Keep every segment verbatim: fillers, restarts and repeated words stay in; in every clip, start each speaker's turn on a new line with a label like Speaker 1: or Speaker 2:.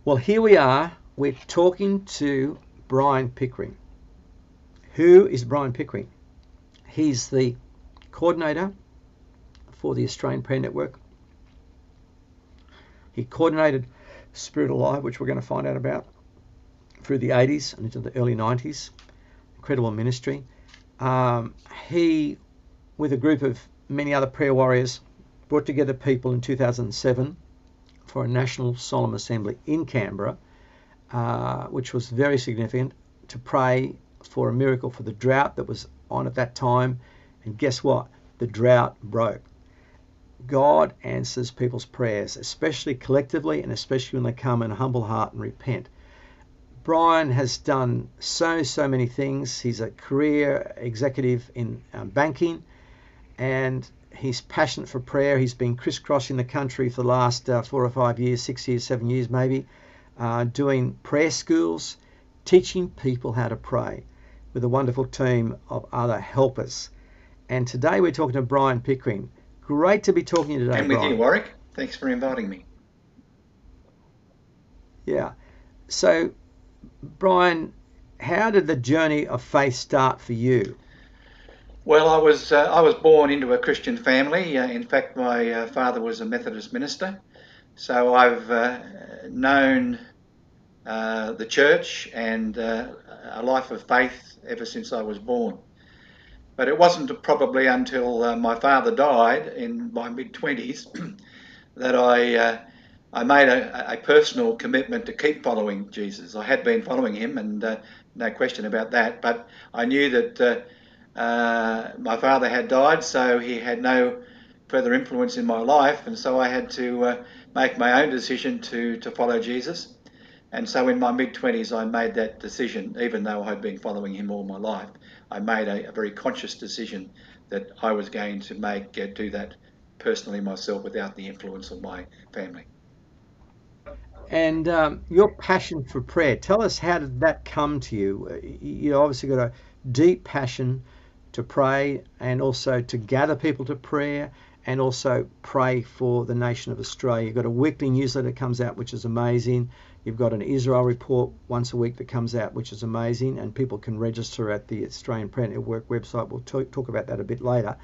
Speaker 1: Well, here we are. We're talking to Brian Pickering. Who is Brian Pickering? He's the coordinator for the Australian Prayer Network. He coordinated Spirit Alive, which we're going to find out about, through the eighties and into the early nineties. Incredible ministry. Um, he, with a group of many other prayer warriors, brought together people in two thousand seven for a National Solemn Assembly in Canberra, uh, which was very significant, to pray for a miracle for the drought that was on at that time. And guess what? The drought broke. God answers people's prayers, especially collectively and especially when they come in a humble heart and repent. Brian has done so, so many things. He's a career executive in um, banking, and he's passionate for prayer. He's been crisscrossing the country for the last uh, four or five years, six years, seven years maybe, uh, doing prayer schools, teaching people how to pray with a wonderful team of other helpers. And today we're talking to Brian Pickering. Great to be talking to you today,
Speaker 2: And with
Speaker 1: Brian.
Speaker 2: you, Warwick. Thanks for inviting me.
Speaker 1: Yeah. So, Brian, how did the journey of faith start for you?
Speaker 2: Well, I was uh, I was born into a Christian family. Uh, in fact, my uh, father was a Methodist minister, so I've uh, known uh, the church and uh, a life of faith ever since I was born. But it wasn't probably until uh, my father died in my mid twenties that I uh, I made a, a personal commitment to keep following Jesus. I had been following him, and uh, no question about that. But I knew that uh, uh, my father had died, so he had no further influence in my life, and so I had to uh, make my own decision to to follow Jesus. And so in my mid twenties, I made that decision, even though I'd been following him all my life. I made a, a very conscious decision that I was going to make uh, do that personally myself without the influence of my family.
Speaker 1: And um, your passion for prayer, tell us, how did that come to you? Uh, You obviously got a deep passion to pray and also to gather people to prayer and also pray for the nation of Australia. You've got a weekly newsletter that comes out, which is amazing. You've got an Israel report once a week that comes out, which is amazing, and people can register at the Australian Prayer Network website. We'll talk, talk about that a bit later.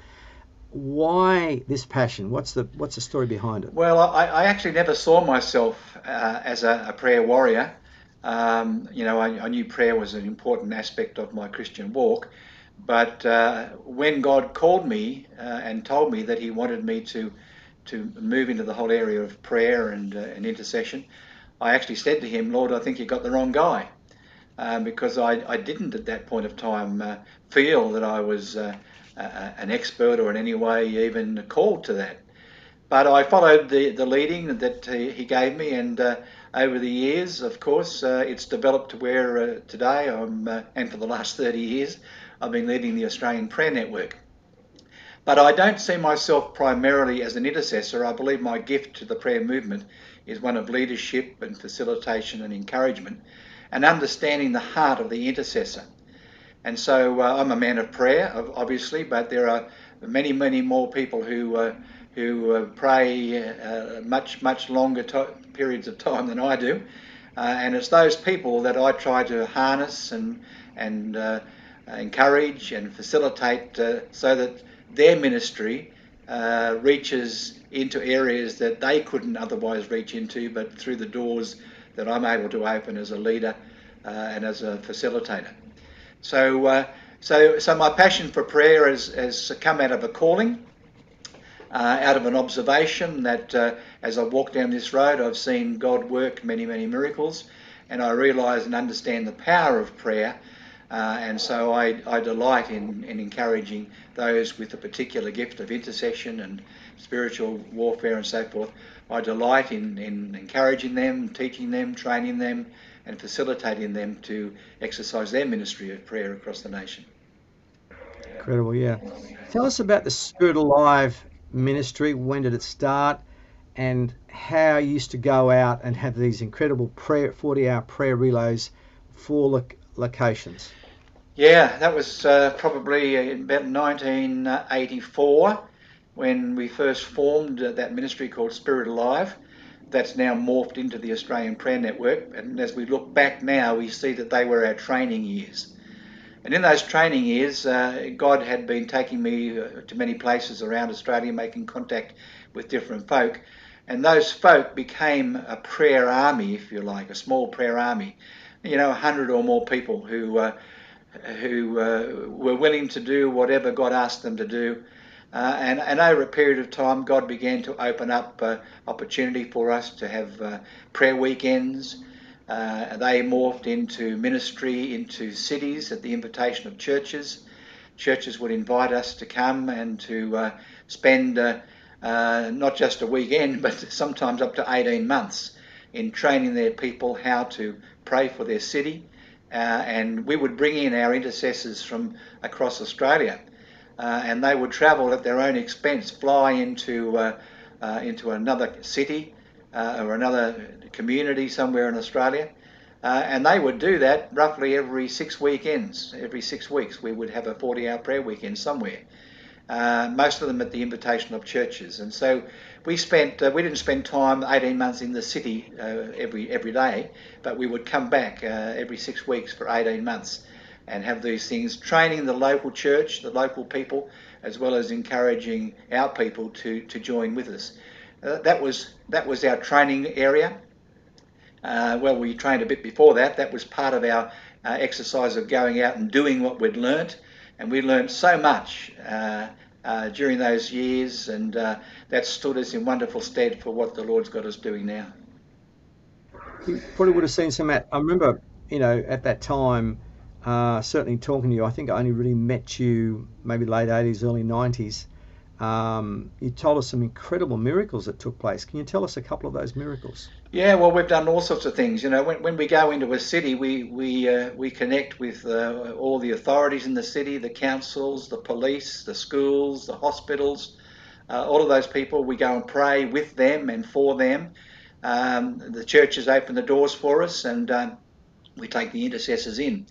Speaker 1: Why this passion? What's the what's the story behind it?
Speaker 2: Well, I, I actually never saw myself uh, as a, a prayer warrior. Um, you know, I, I knew prayer was an important aspect of my Christian walk. But uh, when God called me uh, and told me that he wanted me to to move into the whole area of prayer and, uh, and intercession, I actually said to him, Lord, I think you got the wrong guy. Um, because I, I didn't at that point of time uh, feel that I was uh, uh, an expert or in any way even called to that. But I followed the, the leading that he, he gave me, and uh, over the years, of course, uh, it's developed to where uh, today I'm, uh, and for the last thirty years, I've been leading the Australian Prayer Network. But I don't see myself primarily as an intercessor. I believe my gift to the prayer movement is one of leadership and facilitation and encouragement and understanding the heart of the intercessor. And so uh, I'm a man of prayer, obviously, but there are many, many more people who uh, who uh, pray uh, much, much longer to- periods of time than I do. Uh, and it's those people that I try to harness and and uh, encourage and facilitate uh, so that their ministry uh, reaches into areas that they couldn't otherwise reach into, but through the doors that I'm able to open as a leader uh, and as a facilitator. So, uh, so, so my passion for prayer has, has come out of a calling, uh, out of an observation that uh, as I walk down this road, I've seen God work many, many miracles, and I realise and understand the power of prayer. Uh, and so I, I delight in, in encouraging those with a particular gift of intercession and spiritual warfare and so forth. I delight in, in encouraging them, teaching them, training them, and facilitating them to exercise their ministry of prayer across the nation.
Speaker 1: Incredible, yeah. Tell us about the Spirit Alive ministry. When did it start? And how you used to go out and have these incredible prayer, forty-hour prayer relays, four loc- locations.
Speaker 2: Yeah, that was uh, probably in about nineteen eighty-four when we first formed uh, that ministry called Spirit Alive. that's now morphed into the Australian Prayer Network. And as we look back now, we see that they were our training years. And in those training years, uh, God had been taking me uh, to many places around Australia, making contact with different folk. And those folk became a prayer army, if you like, a small prayer army. You know, a hundred or more people who uh, who uh, were willing to do whatever God asked them to do. Uh, and, and over a period of time, God began to open up uh, opportunity for us to have uh, prayer weekends. Uh, they morphed into ministry into cities at the invitation of churches. Churches would invite us to come and to uh, spend uh, uh, not just a weekend, but sometimes up to eighteen months in training their people how to pray for their city. Uh, and we would bring in our intercessors from across Australia, uh, and they would travel at their own expense, fly into uh, uh, into another city uh, or another community somewhere in Australia, uh, and they would do that roughly every six weekends. Every six weeks, we would have a forty-hour prayer weekend somewhere. Uh, most of them at the invitation of churches, and so we spent uh, we didn't spend time eighteen months in the city uh, every every day, but we would come back uh, every six weeks for eighteen months and have these things, training the local church, the local people, as well as encouraging our people to to join with us. Uh, that was that was our training area. Uh, well, we trained a bit before that. That was part of our uh, exercise of going out and doing what we'd learnt. And we learned so much uh, uh, during those years, and uh, that stood us in wonderful stead for what the Lord's got us doing now.
Speaker 1: You probably would have seen some. At, I remember, you know, at that time, uh, certainly talking to you. I think I only really met you maybe late eighties, early nineties. Um, you told us some incredible miracles that took place. Can you tell us a couple of those miracles?
Speaker 2: Yeah, well, we've done all sorts of things. You know, when, when we go into a city, we we uh, we connect with uh, all the authorities in the city, the councils, the police, the schools, the hospitals, uh, all of those people. We go and pray with them and for them. Um, the churches open the doors for us, and um, we take the intercessors in.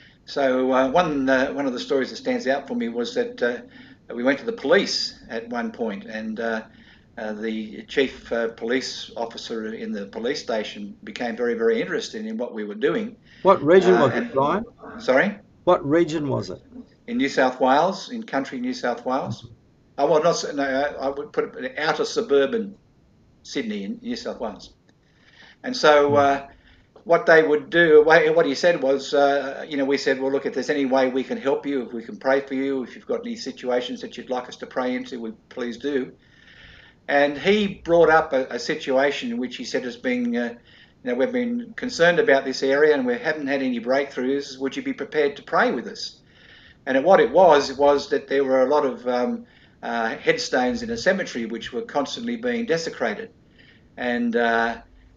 Speaker 2: So uh, one uh, one of the stories that stands out for me was that uh, we went to the police at one point, and uh, Uh, the chief uh, police officer in the police station became very, very interested in what we were doing.
Speaker 1: What region
Speaker 2: Uh,
Speaker 1: was
Speaker 2: and
Speaker 1: it, Brian?
Speaker 2: Sorry?
Speaker 1: What region was it?
Speaker 2: In New South Wales, in country New South Wales. Oh, well, not, no, I would put it outer suburban Sydney in New South Wales. And so uh, what they would do, what he said was, uh, you know, we said, well, look, if there's any way we can help you, if we can pray for you, if you've got any situations that you'd like us to pray into, we please do. And he brought up a, a situation in which he said has been, uh, you know, we've been concerned about this area and we haven't had any breakthroughs. Would you be prepared to pray with us? And what it was, was that there were a lot of um, uh, headstones in a cemetery which were constantly being desecrated. And uh,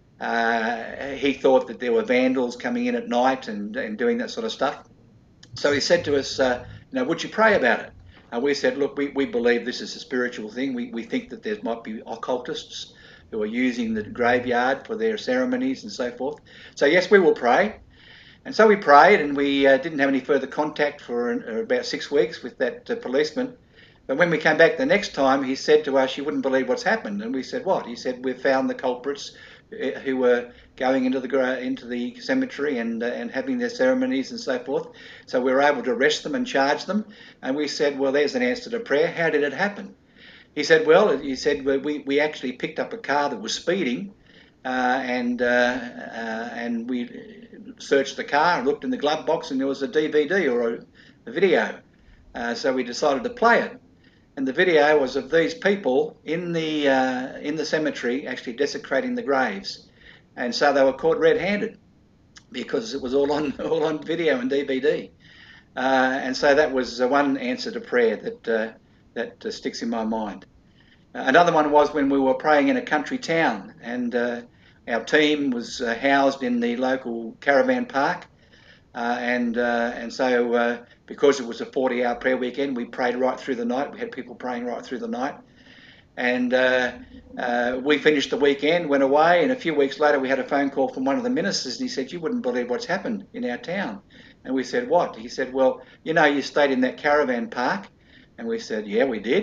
Speaker 2: uh, he thought that there were vandals coming in at night and, and doing that sort of stuff. So he said to us, uh, you know, would you pray about it? And we said, look, we, we believe this is a spiritual thing. We, we think that there might be occultists who are using the graveyard for their ceremonies and so forth. So, yes, we will pray. And so we prayed, and we uh, didn't have any further contact for uh, about six weeks with that uh, policeman. But when we came back the next time, he said to us, you wouldn't believe what's happened. And we said, what? He said, we've found the culprits who were going into the into the cemetery and uh, and having their ceremonies and so forth. So we were able to arrest them and charge them. And we said, well, there's an answer to prayer. How did it happen? He said, well, he said, we, we actually picked up a car that was speeding uh, and uh, uh, and we searched the car and looked in the glove box, and there was a D V D or a, a video. Uh, so we decided to play it. And the video was of these people in the uh, in the cemetery actually desecrating the graves, and so they were caught red-handed because it was all on all on video and D V D. Uh, and so that was uh, one answer to prayer that uh, that uh, sticks in my mind. Uh, another one was when we were praying in a country town, and uh, our team was uh, housed in the local caravan park, uh, and uh, and so. Uh, Because it was a forty-hour prayer weekend, we prayed right through the night. We had people praying right through the night. And uh, uh, we finished the weekend, went away, and a few weeks later we had a phone call from one of the ministers, and he said, you wouldn't believe what's happened in our town. And we said, what? He said, well, you know, you stayed in that caravan park. And we said, yeah, we did.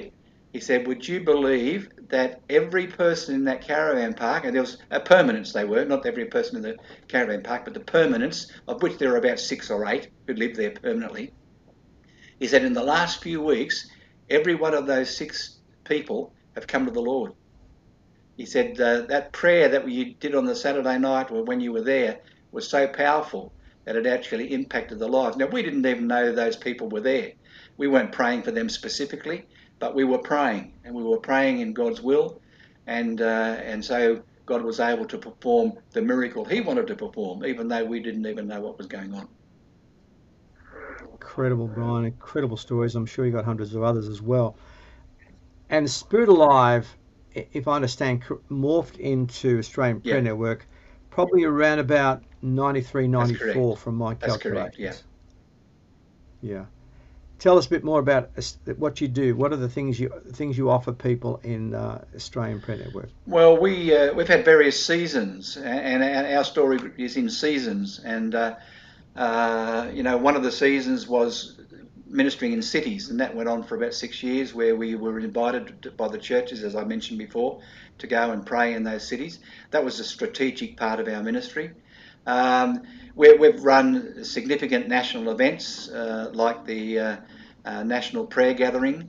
Speaker 2: He said, would you believe that every person in that caravan park, and there was a permanents they were, not every person in the caravan park, but the permanents, of which there were about six or eight who lived there permanently. He said, in the last few weeks, every one of those six people have come to the Lord. He said, uh, that prayer that you did on the Saturday night or when you were there was so powerful that it actually impacted the lives. Now, we didn't even know those people were there. We weren't praying for them specifically, but we were praying, and we were praying in God's will, and uh, and so God was able to perform the miracle He wanted to perform, even though we didn't even know what was going on.
Speaker 1: Incredible, Brian. Incredible stories. I'm sure you got hundreds of others as well. And Spirit Alive, if I understand, morphed into Australian Prayer
Speaker 2: Yeah.
Speaker 1: Network probably around about ninety-three, ninety-four from my
Speaker 2: That's
Speaker 1: calculations.
Speaker 2: correct, yeah.
Speaker 1: Yeah. Tell us a bit more about what you do. What are the things you things you offer people in uh, Australian Prayer Network?
Speaker 2: Well, we uh, we've had various seasons, and, and our story is in seasons. And uh, uh, you know, one of the seasons was ministering in cities, and that went on for about six years, where we were invited by the churches, as I mentioned before, to go and pray in those cities. That was a strategic part of our ministry. Um, where we've run significant national events uh, like the uh, uh, National Prayer Gathering,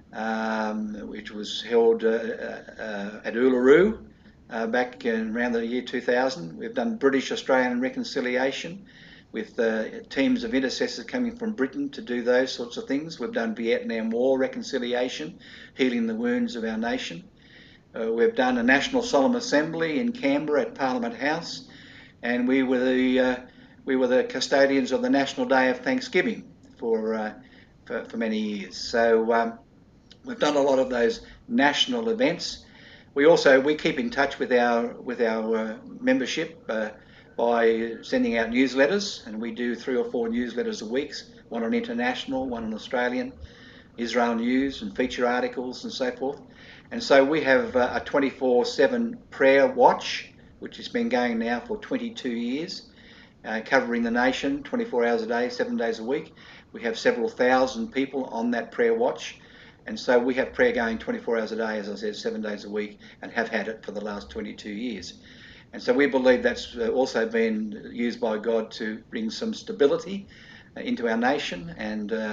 Speaker 2: um, which was held uh, uh, at Uluru uh, back in around the year two thousand. We've done British Australian Reconciliation with uh, teams of intercessors coming from Britain to do those sorts of things. We've done Vietnam War reconciliation, healing the wounds of our nation. Uh, we've done a National Solemn Assembly in Canberra at Parliament House, and we were the uh, we were the custodians of the National Day of Thanksgiving for uh, for, for many years. So um, we've done a lot of those national events. We also we keep in touch with our with our uh, membership uh, by sending out newsletters, and we do three or four newsletters a week. One on international, one on Australian, Israel news, and feature articles and so forth. And so we have uh, a twenty-four seven prayer watch, which has been going now for twenty-two years, uh, covering the nation twenty-four hours a day, seven days a week. We have several thousand people on that prayer watch. And so we have prayer going twenty-four hours a day, as I said, seven days a week, and have had it for the last twenty-two years. And so we believe that's also been used by God to bring some stability into our nation, and uh,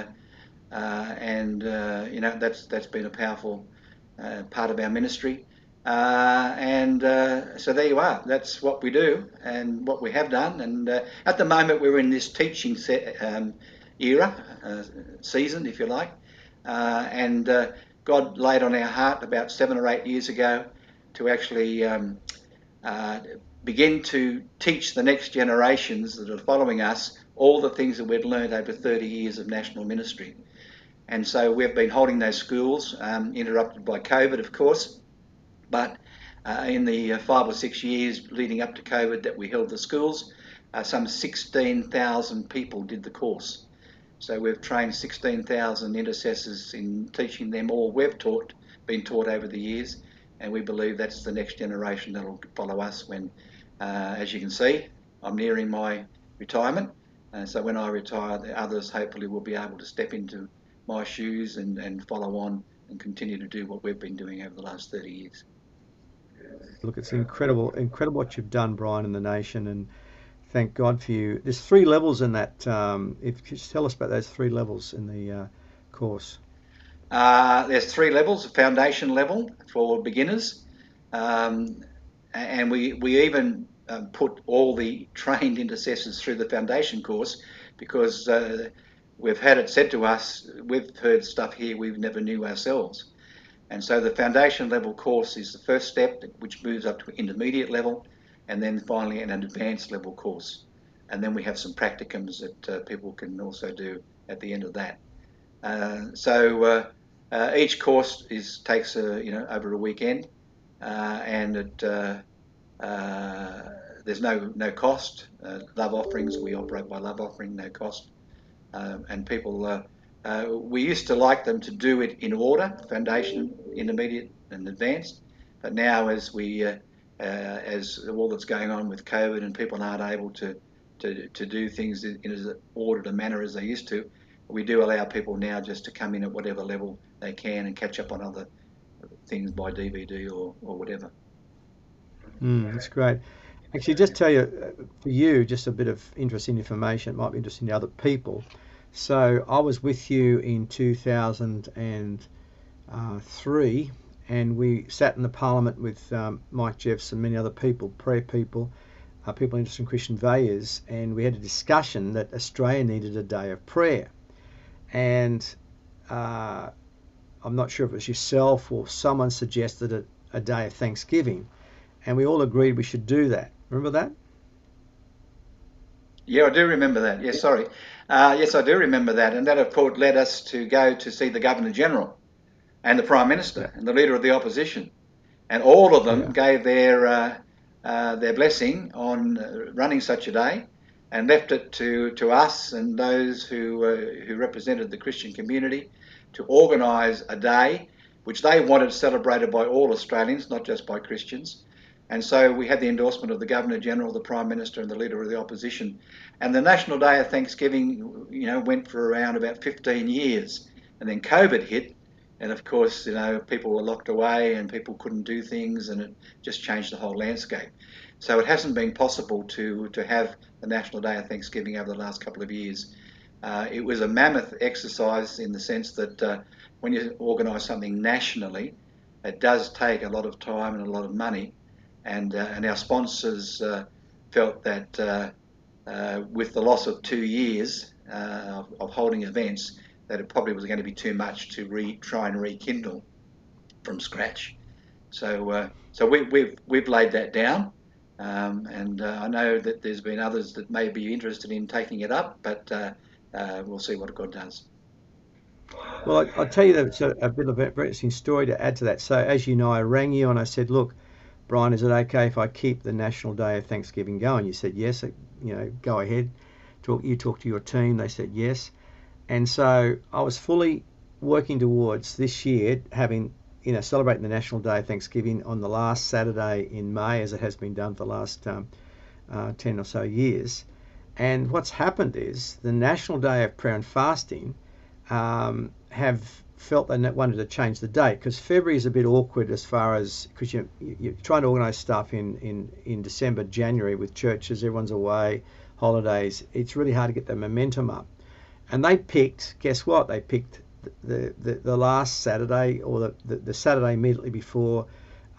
Speaker 2: uh, and uh, you know that's that's been a powerful uh, part of our ministry. Uh, and uh, so there you are. That's what we do and what we have done. And uh, at the moment, we're in this teaching set, um, era, uh, season, if you like. Uh, and uh, God laid on our heart about seven or eight years ago to actually um, uh, begin to teach the next generations that are following us all the things that we'd learned over thirty years of national ministry. And so we've been holding those schools, um, interrupted by COVID, of course. But uh, in the uh, five or six years leading up to COVID that we held the schools, uh, some sixteen thousand people did the course. So we've trained sixteen thousand intercessors in teaching them all we've taught, been taught over the years, and we believe that's the next generation that will follow us when, uh, as you can see, I'm nearing my retirement. Uh, so when I retire, the others hopefully will be able to step into my shoes and, and follow on and continue to do what we've been doing over the last thirty years.
Speaker 1: Look, it's incredible, incredible what you've done, Brian, in the nation, and thank God for you. There's three levels in that. Um, if you could just tell us about those three levels in the uh, course.
Speaker 2: Uh, there's three levels: a foundation level for beginners, um, and we we even um, put all the trained intercessors through the foundation course, because uh, we've had it said to us, we've heard stuff here we've never knew ourselves. And so the foundation level course is the first step, which moves up to intermediate level, and then finally an advanced level course. And then we have some practicums that uh, people can also do at the end of that. Uh, so uh, uh, each course is takes a, you know over a weekend, uh, and it, uh, uh, there's no no cost. Uh, love offerings, we operate by love offering, no cost, uh, and people. Uh, Uh, we used to like them to do it in order: foundation, intermediate, and advanced. But now, as we, uh, uh, as all that's going on with COVID and people aren't able to to, to do things in as ordered a manner as they used to, we do allow people now just to come in at whatever level they can and catch up on other things by D V D or, or whatever.
Speaker 1: Mm, that's great. Actually, just tell you, uh, for you, just a bit of interesting information. It might be interesting to other people. So I was with you in two thousand three, and we sat in the Parliament with um, Mike Jeffs and many other people, prayer people, uh, people interested in Christian values, and we had a discussion that Australia needed a day of prayer. And uh, I'm not sure if it was yourself or someone suggested a, a day of Thanksgiving, and we all agreed we should do that. Remember that?
Speaker 2: Yeah, I do remember that. Yes, sorry. Uh, yes, I do remember that. And that, of course, led us to go to see the Governor-General and the Prime
Speaker 1: Yeah.
Speaker 2: Minister and the Leader of the Opposition. And all of them
Speaker 1: Yeah.
Speaker 2: gave their uh, uh, their blessing on uh, running such a day, and left it to, to us and those who uh, who represented the Christian community to organise a day which they wanted celebrated by all Australians, not just by Christians. And so we had the endorsement of the Governor-General, the Prime Minister and the Leader of the Opposition. And the National Day of Thanksgiving, you know, went for around about fifteen years. And then COVID hit, and of course, you know, people were locked away and people couldn't do things, and it just changed the whole landscape. So it hasn't been possible to, to have the National Day of Thanksgiving over the last couple of years. Uh, it was a mammoth exercise in the sense that uh, when you organise something nationally, it does take a lot of time and a lot of money. And, uh, and our sponsors uh, felt that uh, uh, with the loss of two years uh, of, of holding events, that it probably was going to be too much to re, try and rekindle from scratch. So, uh, so we, we've we've laid that down, um, and uh, I know that there's been others that may be interested in taking it up, but uh, uh, we'll see what God does.
Speaker 1: Well, I, I'll tell you that it's a, a bit of a very interesting story to add to that. So, as you know, I rang you and I said, look, Brian, is it okay if I keep the National Day of Thanksgiving going? You said yes. You know, go ahead. Talk. You talked to your team. They said yes. And so I was fully working towards this year having, you know, celebrating the National Day of Thanksgiving on the last Saturday in May, as it has been done for the last um, uh, ten or so years. And what's happened is the National Day of Prayer and Fasting um, have felt they wanted to change the date, because February is a bit awkward as far as, because you, you're trying to organise stuff in, in, in December, January with churches, everyone's away, holidays. It's really hard to get the momentum up. And they picked, guess what? They picked the, the, the last Saturday, or the, the, the Saturday immediately before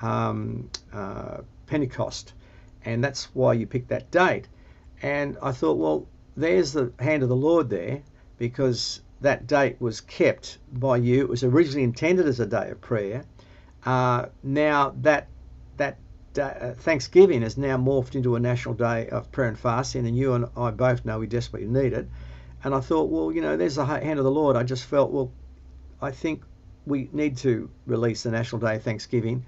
Speaker 1: um, uh, Pentecost. And that's why you picked that date. And I thought, well, there's the hand of the Lord there, because that date was kept by you. It was originally intended as a day of prayer. Uh, now that that day, uh, Thanksgiving has now morphed into a national day of prayer and fasting, and you and I both know we desperately need it. And I thought, well, you know, there's the hand of the Lord. I just felt, well, I think we need to release the National Day of Thanksgiving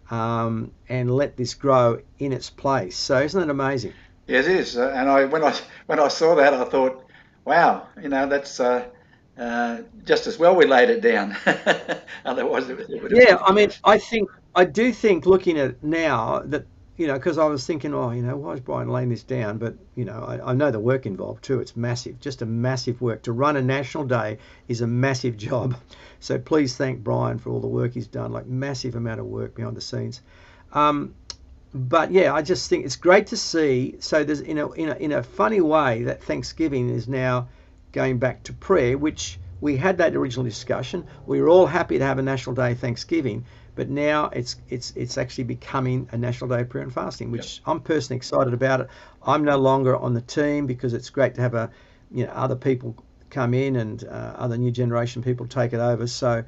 Speaker 1: um, and let this grow in its place. So isn't it amazing?
Speaker 2: Yes, it is. Uh, and I when I when I saw that, I thought, wow, you know, that's uh, uh, just as well we laid it down. Otherwise, it, it would have
Speaker 1: Yeah,
Speaker 2: been
Speaker 1: I
Speaker 2: too
Speaker 1: mean,
Speaker 2: much.
Speaker 1: I think I do think looking at it now that, you know, because I was thinking, oh, you know, why is Brian laying this down? But you know, I, I know the work involved too. It's massive, just a massive work. To run a national day is a massive job. So please thank Brian for all the work he's done. Like massive amount of work behind the scenes. Um, but yeah, I just think it's great to see. So there's in a in a in a funny way that Thanksgiving is now going back to prayer, which we had that original discussion. We were all happy to have a National Day of Thanksgiving, but now it's it's it's actually becoming a National Day of Prayer and Fasting,
Speaker 2: Yep.
Speaker 1: which I'm personally excited about it. I'm no longer on the team because it's great to have a you know other people come in and uh, other new generation people take it over. So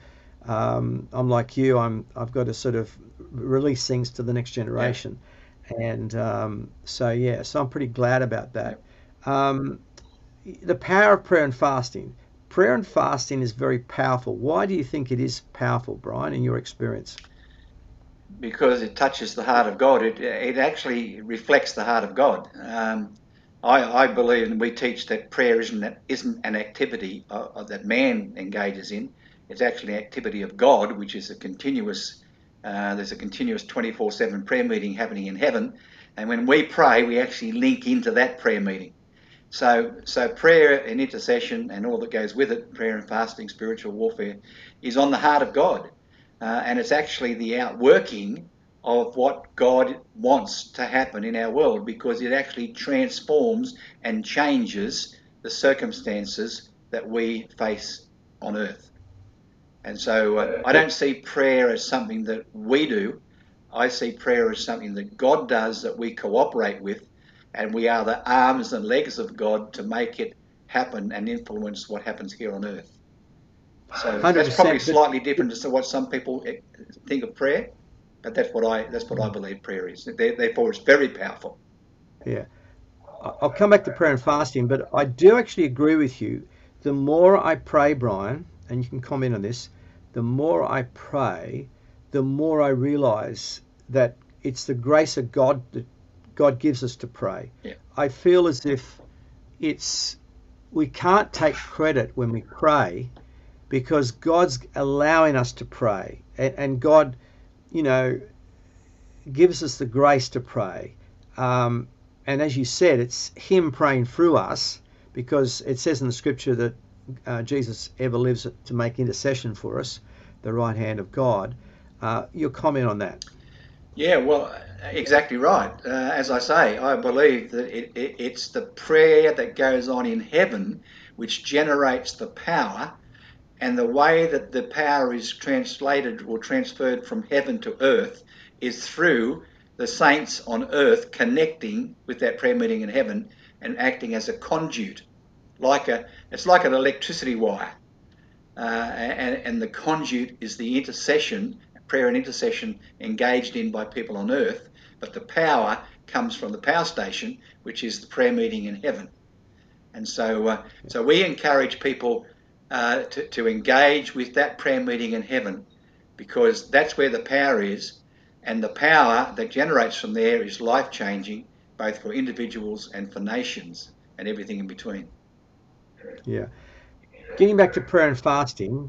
Speaker 1: um, I'm like you. I'm I've got to sort of release things to the next
Speaker 2: Yeah.
Speaker 1: generation, and um, so yeah. So I'm pretty glad about that.
Speaker 2: Yep.
Speaker 1: Um, the power of prayer and fasting. Prayer and fasting is very powerful. Why do you think it is powerful, Brian, in your experience?
Speaker 2: Because it touches the heart of God. It it actually reflects the heart of God. Um, I, I believe, and we teach that prayer isn't isn't an activity uh, that man engages in. It's actually an activity of God, which is a continuous. Uh, there's a continuous twenty-four seven prayer meeting happening in heaven, and when we pray, we actually link into that prayer meeting. So, so prayer and intercession and all that goes with it, prayer and fasting, spiritual warfare, is on the heart of God. Uh, and it's actually the outworking of what God wants to happen in our world, because it actually transforms and changes the circumstances that we face on earth. And so uh, I don't see prayer as something that we do. I see prayer as something that God does, that we cooperate with, and we are the arms and legs of God to make it happen and influence what happens here on earth. So that's probably slightly different to what some people think of prayer, but that's what I that's what I believe prayer is. Therefore, it's very powerful.
Speaker 1: Yeah, I'll come back to prayer and fasting, but I do actually agree with you. The more I pray, Brian, and you can comment on this, the more I pray, the more I realise that it's the grace of God that God gives us to pray.
Speaker 2: Yeah.
Speaker 1: I feel as if it's we can't take credit when we pray, because God's allowing us to pray, and, and God, you know, gives us the grace to pray. Um, and as you said, it's Him praying through us, because it says in the Scripture that uh, Jesus ever lives to make intercession for us, the right hand of God. Uh, your comment on that?
Speaker 2: Yeah, well, exactly right. Uh, as I say, I believe that it, it, it's the prayer that goes on in heaven which generates the power, and the way that the power is translated or transferred from heaven to earth is through the saints on earth connecting with that prayer meeting in heaven and acting as a conduit, like a it's like an electricity wire, uh, and, and the conduit is the intercession, prayer and intercession engaged in by people on earth, but the power comes from the power station, which is the prayer meeting in heaven. And so, uh, so we encourage people uh, to, to engage with that prayer meeting in heaven, because that's where the power is, and the power that generates from there is life-changing, both for individuals and for nations and everything in between.
Speaker 1: Yeah. Getting back to prayer and fasting,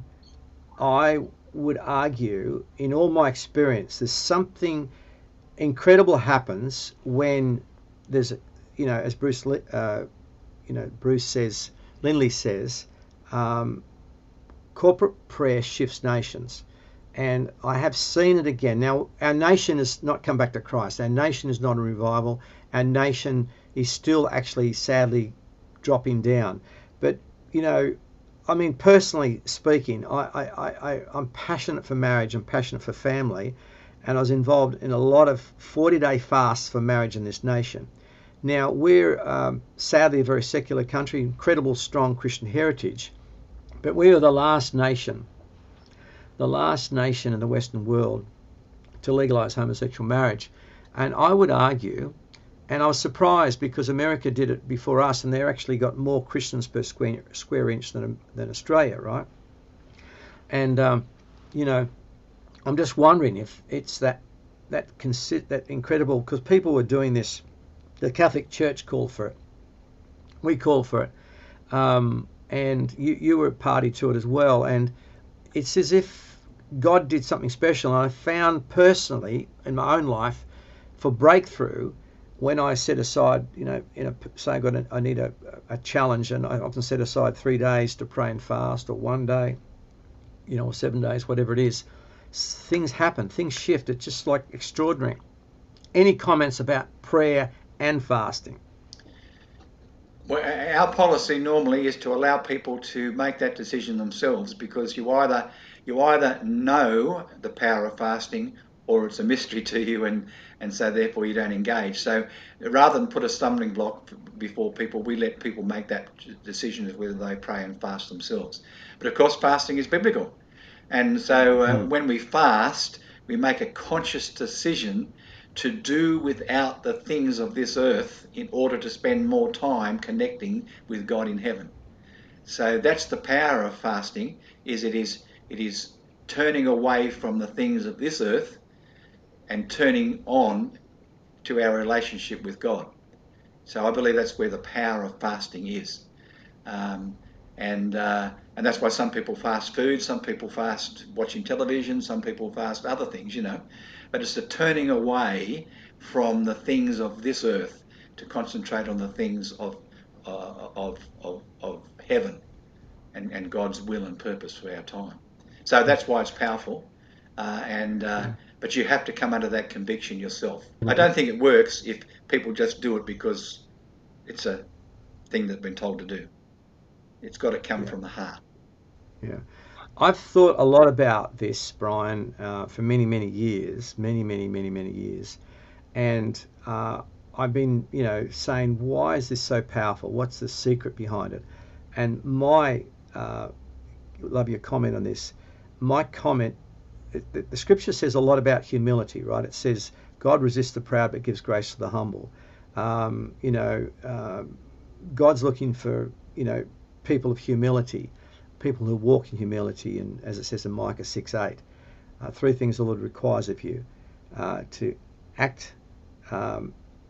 Speaker 1: I would argue, in all my experience, there's something incredible happens when there's, you know, as Bruce, uh, you know, Bruce says, Lindley says, um, corporate prayer shifts nations. And I have seen it again. Now, our nation has not come back to Christ. Our nation is not in revival. Our nation is still actually, sadly, dropping down. But, you know, I mean, personally speaking, I, I, I, I'm passionate for marriage. I'm passionate for family. And I was involved in a lot of forty-day fasts for marriage in this nation. Now, we're um, sadly a very secular country, incredible strong Christian heritage. But we are the last nation, the last nation in the Western world to legalize homosexual marriage. And I would argue, and I was surprised because America did it before us, and they actually got more Christians per square, square inch than, than Australia, right? And, um, you know, I'm just wondering if it's that that consi- that incredible, because people were doing this. The Catholic Church called for it. We called for it. Um, and you, you were a party to it as well. And it's as if God did something special. And I found personally in my own life, for breakthrough, when I set aside, you know, in a, say I, got a, I need a, a challenge, and I often set aside three days to pray and fast, or one day, you know, or seven days, whatever it is, things happen, things shift. It's just like extraordinary. Any comments about prayer and fasting?
Speaker 2: Well, our policy normally is to allow people to make that decision themselves, because you either you either know the power of fasting, or it's a mystery to you, and and so therefore you don't engage. So rather than put a stumbling block before people, we let people make that decision of whether they pray and fast themselves. But of course, fasting is biblical, and so uh, mm. when we fast, we make a conscious decision to do without the things of this earth in order to spend more time connecting with God in heaven. So that's the power of fasting, is it is it is turning away from the things of this earth and turning on to our relationship with God. So I believe that's where the power of fasting is. Um, and uh, and that's why some people fast food, some people fast watching television, some people fast other things, you know. But it's the turning away from the things of this earth to concentrate on the things of of, of, of heaven and, and God's will and purpose for our time. So that's why it's powerful. Uh, and uh,
Speaker 1: Yeah.
Speaker 2: But you have to come under that conviction yourself. I
Speaker 1: Mhm.
Speaker 2: don't think it works if people just do it because it's a thing they've been told to do. It's got to come
Speaker 1: Yeah.
Speaker 2: from the heart.
Speaker 1: Yeah. I've thought a lot about this, Brian, uh, for many, many years, many, many, many, many years. And uh, I've been, you know, saying, why is this so powerful? What's the secret behind it? And my, uh, love your comment on this. My comment, the, the scripture says a lot about humility, right? It says, God resists the proud but gives grace to the humble. Um, you know, uh, God's looking for, you know, people of humility, people who walk in humility. And as it says in Micah six eight, uh, three things the Lord requires of you: uh, to act um,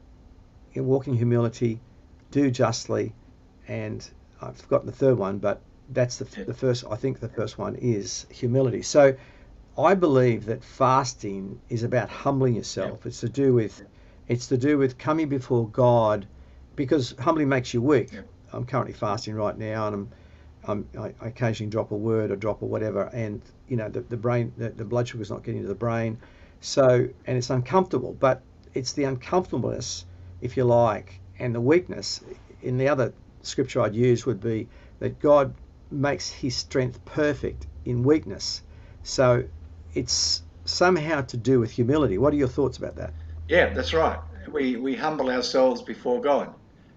Speaker 1: in walking humility, do justly, and I've forgotten the third one, but that's the, the first. I think the first one is humility. So I believe that fasting is about humbling
Speaker 2: Yeah.
Speaker 1: yourself. It's to do with, it's to do with coming before God, because humbling makes you weak.
Speaker 2: Yeah.
Speaker 1: I'm currently fasting right now, and I'm, I'm I, I occasionally drop a word or drop or whatever, and you know the, the brain, the, the blood sugar's not getting to the brain, so and it's uncomfortable. But it's the uncomfortableness, if you like, and the weakness. In the other scripture I'd use would be that God makes His strength perfect in weakness. So it's somehow to do with humility. What are your thoughts about that?
Speaker 2: Yeah, that's right. We we humble ourselves before God,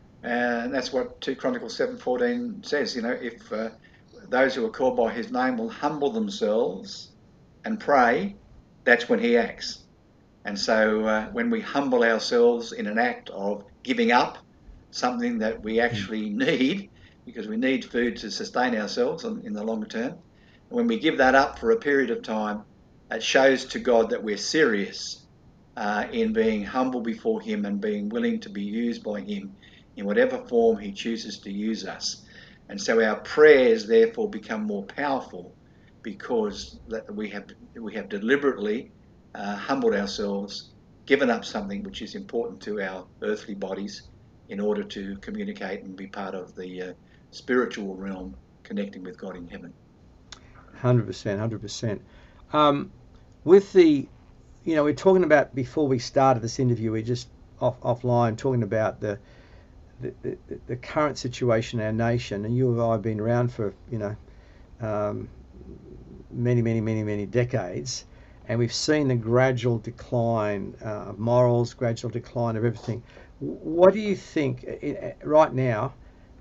Speaker 2: and that's what two Chronicles seven fourteen says. You know, if uh, those who are called by His name will humble themselves and pray, that's when He acts. And so uh, when we humble ourselves in an act of giving up something that we
Speaker 1: Mm.
Speaker 2: actually need, because we need food to sustain ourselves in, in the long term, when we give that up for a period of time, it shows to God that we're serious uh, in being humble before Him and being willing to be used by Him in whatever form He chooses to use us. And so our prayers therefore become more powerful because that we have we have deliberately uh, humbled ourselves, given up something which is important to our earthly bodies in order to communicate and be part of the uh, spiritual realm, connecting with God in heaven.
Speaker 1: one hundred percent, one hundred percent. Um, with the, you know, we're talking about, before we started this interview, we just off offline talking about the the, the, the current situation in our nation, and you and I have been around for, you know, um, many, many, many, many decades, and we've seen the gradual decline uh, of morals, gradual decline of everything. What do you think right now,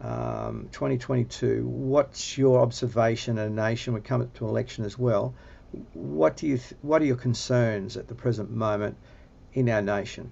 Speaker 1: um, twenty twenty-two? What's your observation in a nation? We come to election as well. What do you? Th- what are your concerns at the present moment in our nation?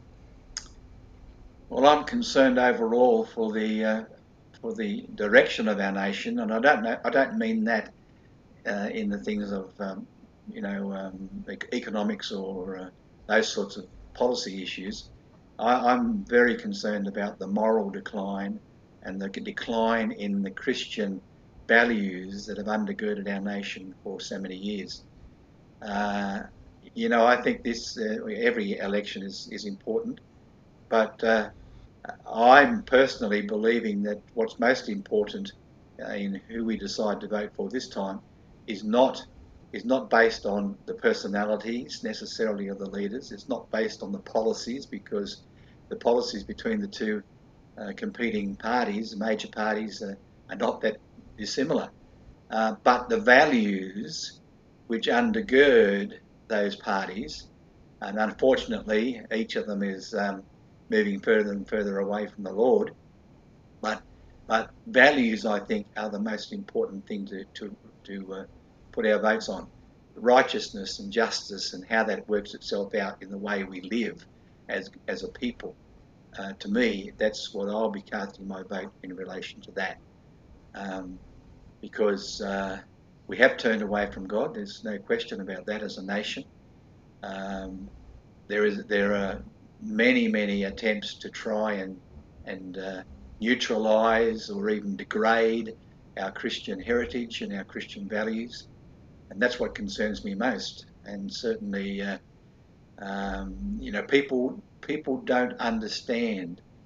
Speaker 2: Well, I'm concerned overall for the uh, for the direction of our nation, and I don't know. I don't mean that uh, in the things of um, you know um, economics or uh, those sorts of policy issues. I, I'm very concerned about the moral decline and the decline in the Christian values that have undergirded our nation for so many years. Uh, you know, I think this uh, every election is is important, but uh, I'm personally believing that what's most important uh, in who we decide to vote for this time is not is not based on the personalities necessarily of the leaders. It's not based on the policies, because the policies between the two uh, competing parties, major parties, uh, are not that dissimilar. Uh, but the values which undergird those parties, and unfortunately, each of them is um, moving further and further away from the Lord. But but values, I think, are the most important thing to to to uh, put our votes on. Righteousness and justice, and how that works itself out in the way we live as as a people. Uh, to me, that's what I'll be casting my vote in relation to that. Um, because uh, we have turned away from God. There's no question about that as a nation. Um, there is there are many many attempts to try and and uh, neutralise or even degrade our Christian heritage and our Christian values, and that's what concerns me most. And certainly, uh, um, you know, people people don't understand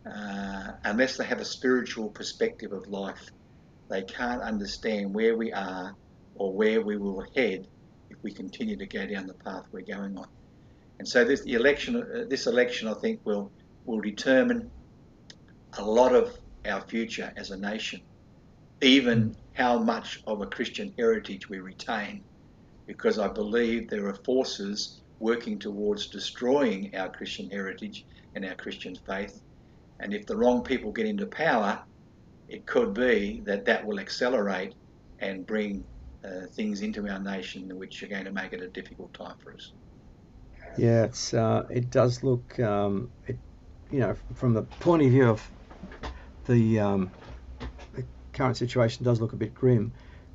Speaker 2: uh, unless they have a spiritual perspective of life, they can't understand where we are or where we will head if we continue to go down the path we're going on. And so this the election, uh, this election, I think, will will determine a lot of our future as a nation, even how much of a Christian heritage we retain, because I believe there are forces working towards destroying our Christian heritage and our Christian faith. And if the wrong people get into power, it could be that that will accelerate and bring uh, things into our nation which are going to make it a difficult time for us.
Speaker 1: Yeah, it's uh, it does look, um, it, you know, from the point of view of the, um, the current situation, does look a bit grim.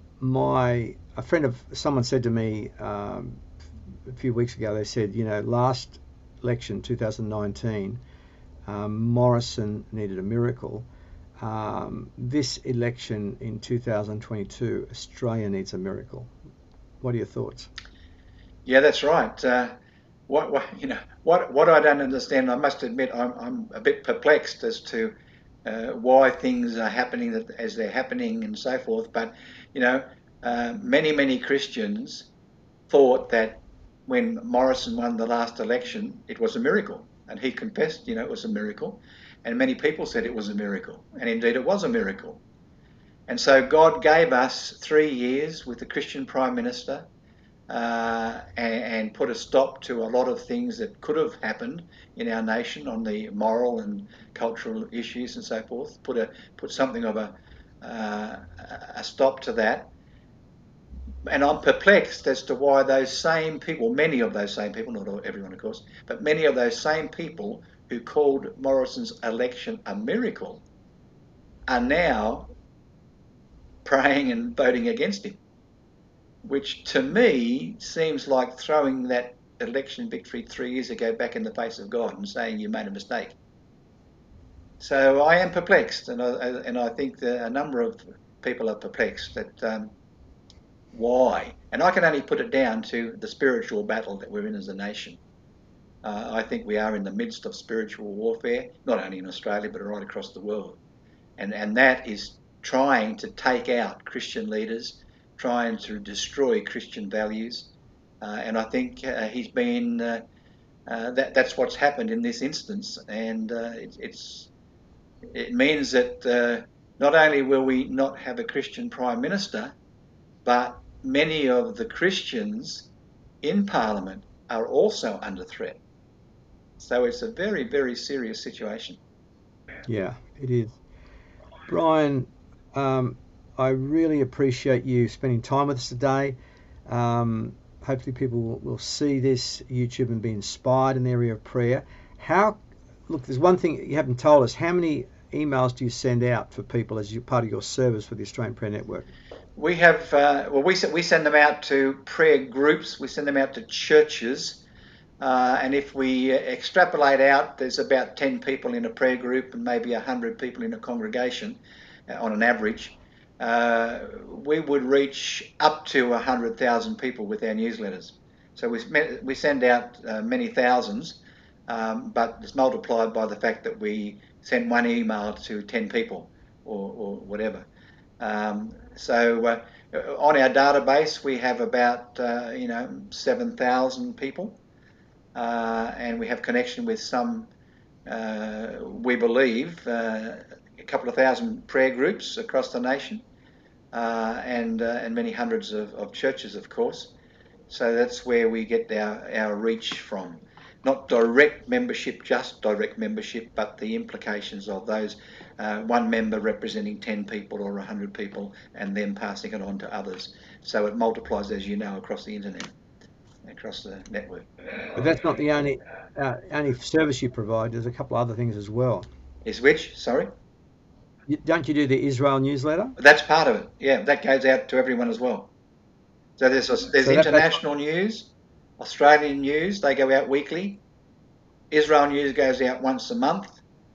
Speaker 1: My a friend of someone said to me um, a few weeks ago. They said, you know, last election, two thousand nineteen, um, Morrison needed a miracle. Um, this election in two thousand twenty-two, Australia needs a miracle. What are your thoughts?
Speaker 2: Yeah, that's right. Uh, what, what you know, what what I don't understand, I must admit, I'm I'm a bit perplexed as to uh, why things are happening that, as they're happening and so forth. But you know, uh, many many Christians thought that when Morrison won the last election, it was a miracle, and he confessed, you know, it was a miracle, and many people said it was a miracle, and indeed it was a miracle. And so God gave us three years with the Christian Prime Minister. Uh, and, and put a stop to a lot of things that could have happened in our nation on the moral and cultural issues and so forth. Put a put something of a uh, a stop to that. And I'm perplexed as to why those same people, many of those same people, not everyone of course, but many of those same people who called Morrison's election a miracle are now praying and voting against him, which to me seems like throwing that election victory three years ago back in the face of God and saying you made a mistake. So I am perplexed, and I, and I think that a number of people are perplexed that um, why? And I can only put it down to the spiritual battle that we're in as a nation. Uh, I think we are in the midst of spiritual warfare, not only in Australia but right across the world, and and that is trying to take out Christian leaders, trying to destroy Christian values, uh, and I think uh, he's been uh, uh, that that's what's happened in this instance, and uh, it, it's it means that uh, not only will we not have a Christian Prime Minister, but many of the Christians in Parliament are also under threat. So it's a very, very serious situation.
Speaker 1: Yeah, it is. Brian, um, I really appreciate you spending time with us today. Um, hopefully people will, will see this YouTube and be inspired in the area of prayer. How, look, there's one thing you haven't told us. How many emails do you send out for people as you part of your service with the Australian Prayer Network?
Speaker 2: We have, uh, well, we, we send them out to prayer groups. We send them out to churches. Uh, and if we extrapolate out, there's about ten people in a prayer group and maybe one hundred people in a congregation uh, on an average. Uh, we would reach up to one hundred thousand people with our newsletters. So we, we send out uh, many thousands, um, but it's multiplied by the fact that we send one email to ten people or, or whatever. Um, so uh, on our database, we have about, uh, you know, seven thousand people. Uh, and we have connection with some, uh, we believe, uh, a couple of thousand prayer groups across the nation, uh, and uh, and many hundreds of, of churches, of course. So that's where we get our, our reach from. Not direct membership, just direct membership, but the implications of those, uh, one member representing ten people or one hundred people, and then passing it on to others. So it multiplies, as you know, across the internet, across the network.
Speaker 1: But that's not the only uh, only service you provide. There's a couple of other things as well.
Speaker 2: Is which? Sorry?
Speaker 1: You, don't you do the Israel newsletter?
Speaker 2: That's part of it. Yeah, that goes out to everyone as well. So there's a, there's
Speaker 1: So that-
Speaker 2: international news, Australian news. They go out weekly. Israel news goes out once a month.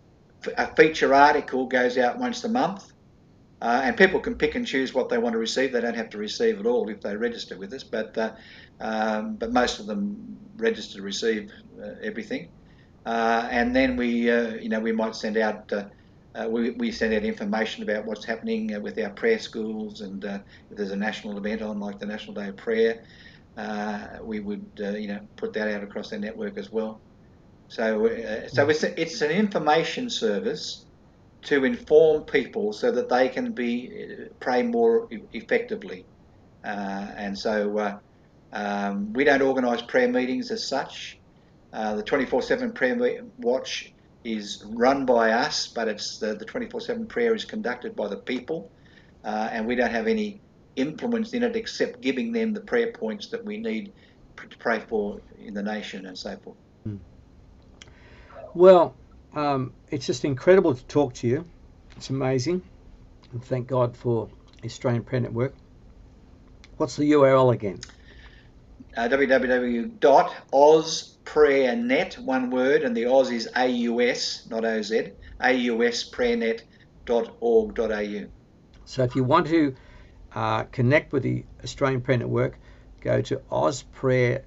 Speaker 2: A feature article goes out once a month. Uh, and people can pick and choose what they want to receive. They don't have to receive it all if they register with us, but uh, um, but most of them register to receive uh, everything. uh, and then we, uh, you know, we might send out. Uh, Uh, we, we send out information about what's happening uh, with our prayer schools, and uh, if there's a national event on, like the National Day of Prayer, uh, we would uh, you know put that out across our network as well. So uh, so it's a, it's an information service to inform people so that they can be uh, pray more e- effectively. Uh, and so uh, um, we don't organise prayer meetings as such. Uh, the twenty-four seven prayer watch is run by us, but it's the, the twenty-four seven prayer is conducted by the people, uh, and we don't have any influence in it except giving them the prayer points that we need to pray for in the nation and so forth.
Speaker 1: Mm. Well, um, it's just incredible to talk to you. It's amazing. And thank God for Australian Prayer Network. What's the U R L again?
Speaker 2: Uh, w w w dot oz prayer net, one word, and the Oz is A U S, not O Z, A U S prayer net dot org dot A U.
Speaker 1: So if you want to uh, connect with the Australian Prayer Network, go to ozprayernet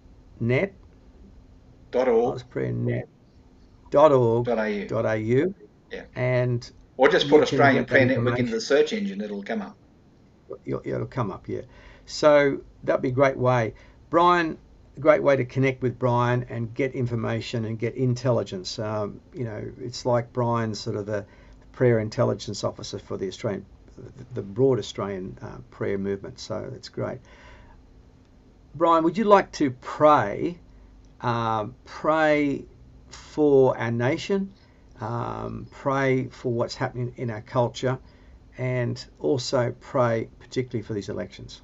Speaker 2: dot org
Speaker 1: ozprayernet dot org
Speaker 2: dot A U.
Speaker 1: dot A U,
Speaker 2: Yeah.
Speaker 1: and
Speaker 2: Or just put
Speaker 1: you can
Speaker 2: Australian
Speaker 1: get that
Speaker 2: Prayer Network into
Speaker 1: information.
Speaker 2: the search engine, it'll come up.
Speaker 1: It'll it'll come up, yeah. So that'd be a great way. Brian, a great way to connect with Brian and get information and get intelligence. Um, you know, it's like Brian's sort of the prayer intelligence officer for the Australian, the broad Australian uh, prayer movement. So it's great. Brian, would you like to pray, um, pray for our nation, um, pray for what's happening in our culture, and also pray particularly for these elections?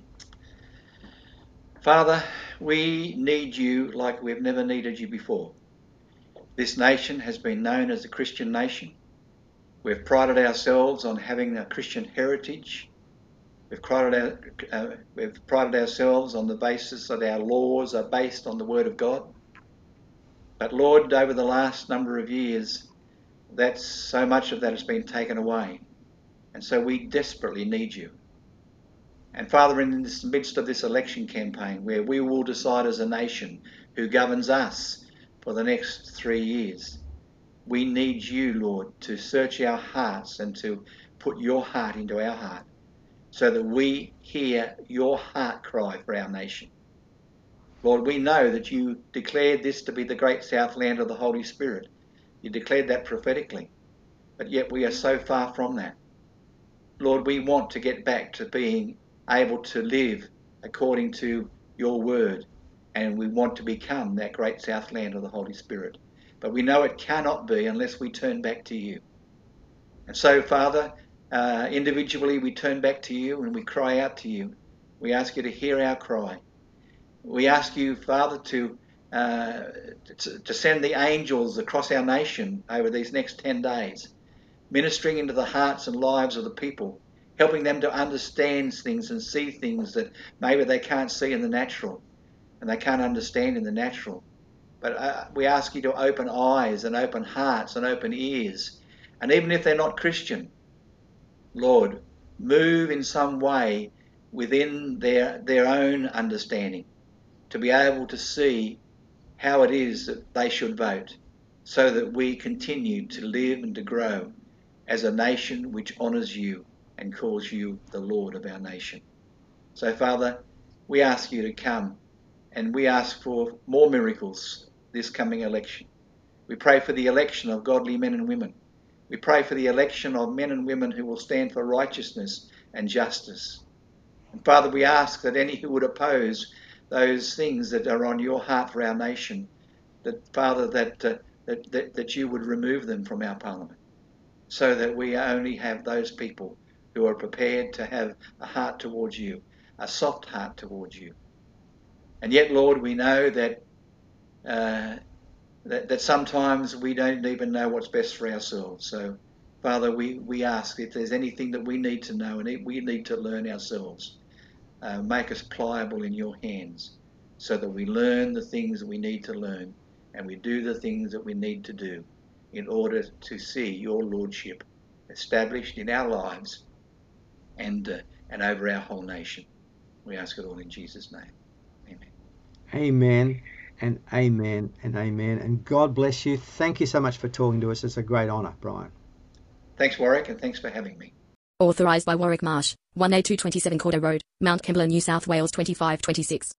Speaker 2: Father, we need you like we've never needed you before. This nation has been known as a Christian nation. We've prided ourselves on having a Christian heritage. We've prided, our, uh, we've prided ourselves on the basis that our laws are based on the Word of God. But Lord, over the last number of years, that's so much of that has been taken away. And so we desperately need you. And Father, in the midst of this election campaign, where we will decide as a nation who governs us for the next three years, we need you, Lord, to search our hearts and to put your heart into our heart so that we hear your heart cry for our nation. Lord, we know that you declared this to be the great Southland of the Holy Spirit. You declared that prophetically, but yet we are so far from that. Lord, we want to get back to being able to live according to your word, and we want to become that great Southland of the Holy Spirit. But we know it cannot be unless we turn back to you. And so, Father, uh, individually we turn back to you and we cry out to you. We ask you to hear our cry. We ask you, Father, to, uh, to, to send the angels across our nation over these next ten days, ministering into the hearts and lives of the people, helping them to understand things and see things that maybe they can't see in the natural and they can't understand in the natural. But uh, we ask you to open eyes and open hearts and open ears. And even if they're not Christian, Lord, move in some way within their, their own understanding to be able to see how it is that they should vote so that we continue to live and to grow as a nation which honours you and calls you the Lord of our nation. So, Father, we ask you to come and we ask for more miracles this coming election. We pray for the election of godly men and women. We pray for the election of men and women who will stand for righteousness and justice. And Father, we ask that any who would oppose those things that are on your heart for our nation, that Father, that, uh, that, that, that you would remove them from our parliament, so that we only have those people who are prepared to have a heart towards you, a soft heart towards you. And yet, Lord, we know that, uh, that, that sometimes we don't even know what's best for ourselves. So, Father, we, we ask if there's anything that we need to know and we need to learn ourselves, uh, make us pliable in your hands so that we learn the things that we need to learn and we do the things that we need to do in order to see your lordship established in our lives and uh, and over our whole nation. We ask it all in Jesus' name. Amen.
Speaker 1: Amen and amen and amen. And God bless you. Thank you so much for talking to us. It's a great honour, Brian.
Speaker 2: Thanks, Warwick, and thanks for having me.
Speaker 3: Authorised by Warwick Marsh, one A two twenty-seven Corder Road, Mount Kembla, New South Wales twenty-five twenty-six.